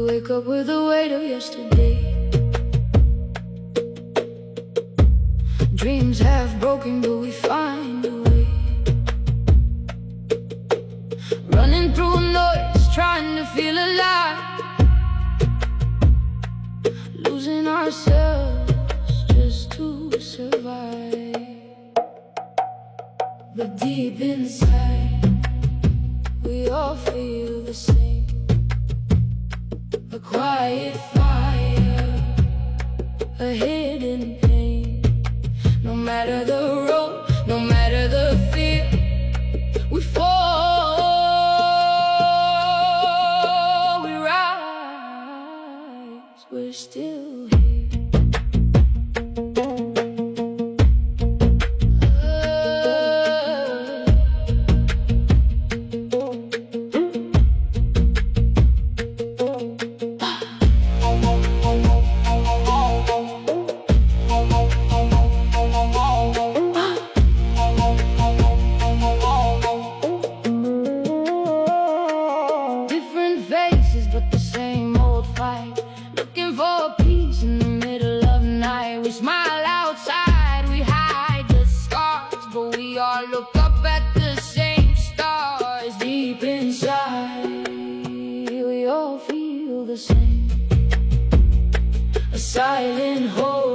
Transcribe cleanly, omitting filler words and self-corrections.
wake up with the weight of yesterday. Dreams half broken, but we find a way. Running through noise, trying to feel alive, losing ourselves just to survive. But deep inside, we all feel the same. A quiet fire, a hidden pain. No matter the road, no matter the fear, we fall, we rise, we're still here. But the same old fight, looking for peace in the middle of the night. We smile outside, we hide the scars, but we all look up at the same stars. Deep inside, we all feel the same. A silent hope